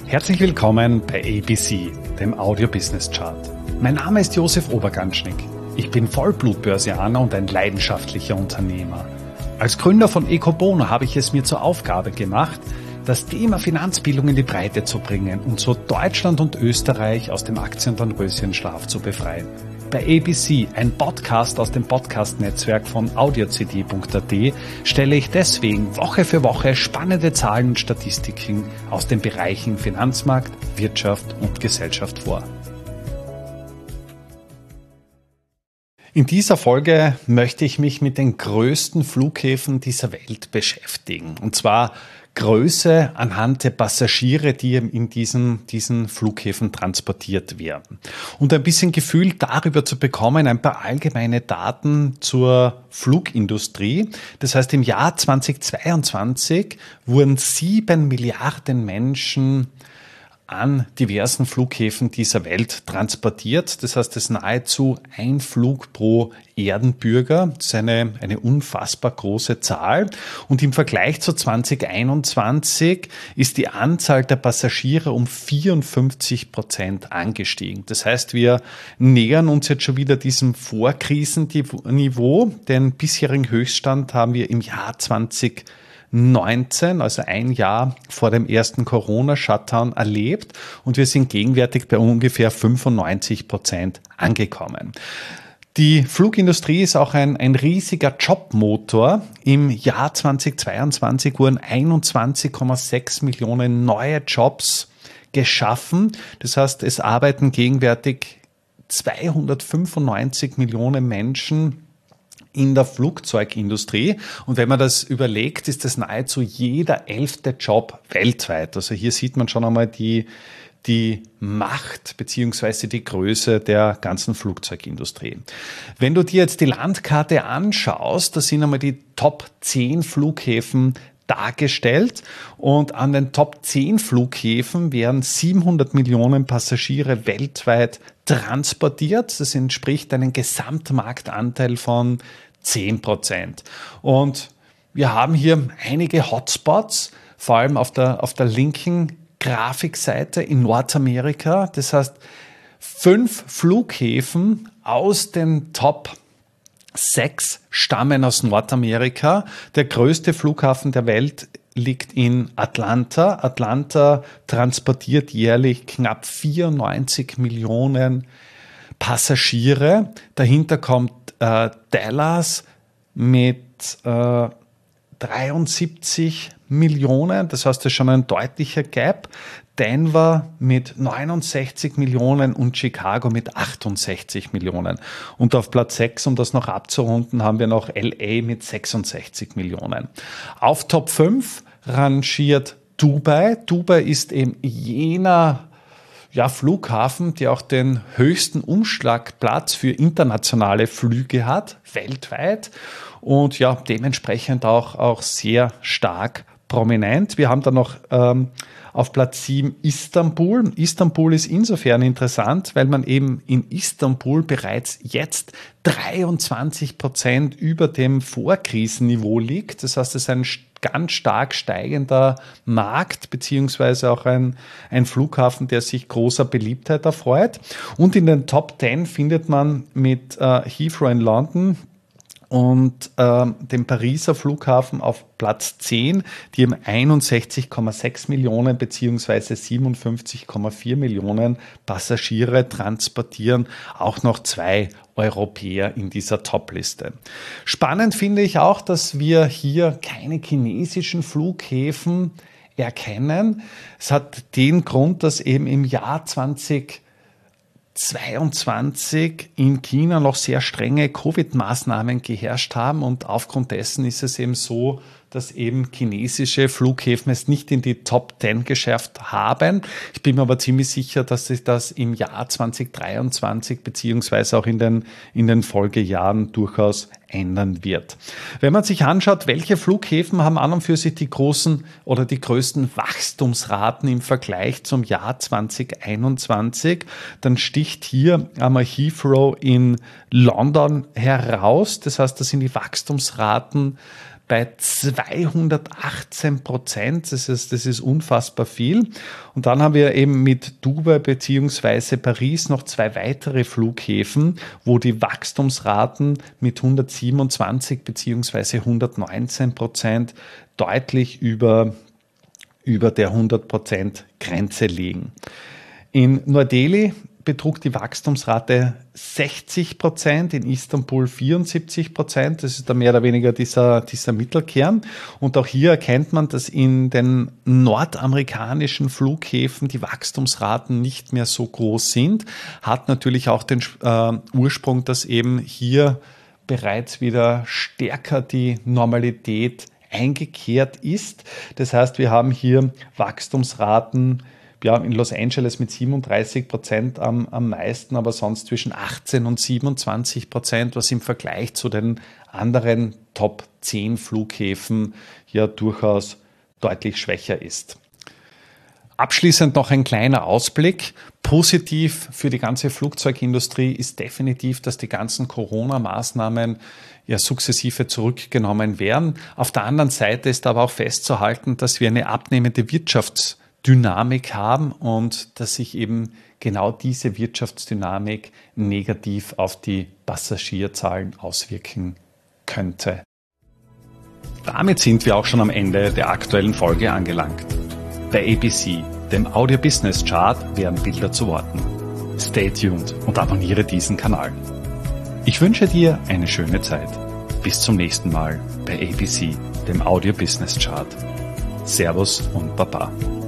Herzlich willkommen bei ABC, dem Audio Business Chart. Mein Name ist Josef Oberganschnick. Ich bin Vollblut-Börsianer und ein leidenschaftlicher Unternehmer. Als Gründer von Ecobono habe ich es mir zur Aufgabe gemacht, das Thema Finanzbildung in die Breite zu bringen und so Deutschland und Österreich aus dem Aktiendornröschenschlaf zu befreien. Bei ABC, ein Podcast aus dem Podcast-Netzwerk von audiocd.at, stelle ich deswegen Woche für Woche spannende Zahlen und Statistiken aus den Bereichen Finanzmarkt, Wirtschaft und Gesellschaft vor. In dieser Folge möchte ich mich mit den größten Flughäfen dieser Welt beschäftigen. Und zwar Größe anhand der Passagiere, die in diesen Flughäfen transportiert werden. Und ein bisschen Gefühl darüber zu bekommen, ein paar allgemeine Daten zur Flugindustrie. Das heißt, im Jahr 2022 wurden 7 Milliarden Menschen an diversen Flughäfen dieser Welt transportiert. Das heißt, es ist nahezu ein Flug pro Erdenbürger. Das ist eine unfassbar große Zahl. Und im Vergleich zu 2021 ist die Anzahl der Passagiere um 54% angestiegen. Das heißt, wir nähern uns jetzt schon wieder diesem Vorkrisenniveau. Den bisherigen Höchststand haben wir im Jahr 2019, also ein Jahr vor dem ersten Corona-Shutdown erlebt, und wir sind gegenwärtig bei ungefähr 95% angekommen. Die Flugindustrie ist auch ein riesiger Jobmotor. Im Jahr 2022 wurden 21,6 Millionen neue Jobs geschaffen. Das heißt, es arbeiten gegenwärtig 295 Millionen Menschen in der Flugzeugindustrie. Und wenn man das überlegt, ist das nahezu jeder 11. Job weltweit. Also hier sieht man schon einmal die Macht bzw. die Größe der ganzen Flugzeugindustrie. Wenn du dir jetzt die Landkarte anschaust, da sind einmal die Top 10 Flughäfen dargestellt, und an den Top 10 Flughäfen werden 700 Millionen Passagiere weltweit transportiert. Das entspricht einem Gesamtmarktanteil von 10%. Und wir haben hier einige Hotspots, vor allem auf der linken Grafikseite in Nordamerika. Das heißt, 5 Flughäfen aus den Top 6 stammen aus Nordamerika. Der größte Flughafen der Welt liegt in Atlanta. Atlanta transportiert jährlich knapp 94 Millionen Passagiere. Dahinter kommt Dallas mit 73 Millionen. Das heißt, das ist schon ein deutlicher Gap. Denver mit 69 Millionen und Chicago mit 68 Millionen. Und auf Platz 6, um das noch abzurunden, haben wir noch LA mit 66 Millionen. Auf Top 5 rangiert Dubai. Dubai ist eben jener Flughafen, der auch den höchsten Umschlagplatz für internationale Flüge hat, weltweit. Und dementsprechend auch sehr stark prominent. Wir haben dann noch auf Platz 7 Istanbul. Istanbul ist insofern interessant, weil man eben in Istanbul bereits jetzt 23% über dem Vorkrisenniveau liegt. Das heißt, es ist ein ganz stark steigender Markt, beziehungsweise auch ein Flughafen, der sich großer Beliebtheit erfreut. Und in den Top 10 findet man mit Heathrow in London und dem Pariser Flughafen auf Platz 10, die eben 61,6 Millionen bzw. 57,4 Millionen Passagiere transportieren, auch noch 2 Europäer in dieser Top-Liste. Spannend finde ich auch, dass wir hier keine chinesischen Flughäfen erkennen. Es hat den Grund, dass eben im Jahr 2022 in China noch sehr strenge Covid-Maßnahmen geherrscht haben, und aufgrund dessen ist es eben so, dass eben chinesische Flughäfen es nicht in die Top 10 geschafft haben. Ich bin mir aber ziemlich sicher, dass sich das im Jahr 2023 beziehungsweise auch in den Folgejahren durchaus ändern wird. Wenn man sich anschaut, welche Flughäfen haben an und für sich die großen oder die größten Wachstumsraten im Vergleich zum Jahr 2021, dann sticht hier einmal Heathrow in London heraus. Das heißt, das sind die Wachstumsraten bei 218%. Das ist unfassbar viel. Und dann haben wir eben mit Dubai bzw. Paris noch 2 weitere Flughäfen, wo die Wachstumsraten mit 127 bzw. 119% deutlich über der 100% Grenze liegen. In Neu-Delhi betrug die Wachstumsrate 60%, in Istanbul 74%. Das ist da mehr oder weniger dieser Mittelkern. Und auch hier erkennt man, dass in den nordamerikanischen Flughäfen die Wachstumsraten nicht mehr so groß sind. Hat natürlich auch den Ursprung, dass eben hier bereits wieder stärker die Normalität eingekehrt ist. Das heißt, wir haben hier Wachstumsraten in Los Angeles mit 37% am meisten, aber sonst zwischen 18 und 27%, was im Vergleich zu den anderen Top 10 Flughäfen ja durchaus deutlich schwächer ist. Abschließend noch ein kleiner Ausblick. Positiv für die ganze Flugzeugindustrie ist definitiv, dass die ganzen Corona-Maßnahmen ja sukzessive zurückgenommen werden. Auf der anderen Seite ist aber auch festzuhalten, dass wir eine abnehmende Wirtschaftsdynamik haben und dass sich eben genau diese Wirtschaftsdynamik negativ auf die Passagierzahlen auswirken könnte. Damit sind wir auch schon am Ende der aktuellen Folge angelangt. Bei ABC, dem Audio Business Chart, werden Bilder zu Worten. Stay tuned und abonniere diesen Kanal. Ich wünsche dir eine schöne Zeit. Bis zum nächsten Mal bei ABC, dem Audio Business Chart. Servus und Baba.